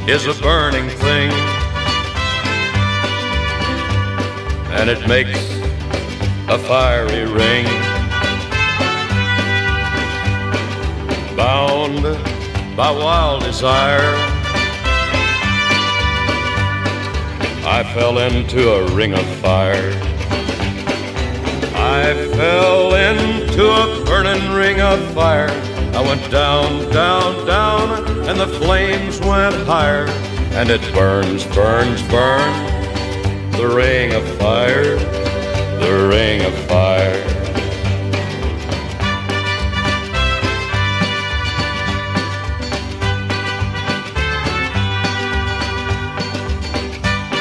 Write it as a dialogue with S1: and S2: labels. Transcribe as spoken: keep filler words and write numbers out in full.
S1: is a burning thing, and it makes a fiery ring. Bound by wild desire, I fell into a ring of fire. I fell into a burning ring of fire. I went down, down, down, and the flames went higher. And it burns, burns, burns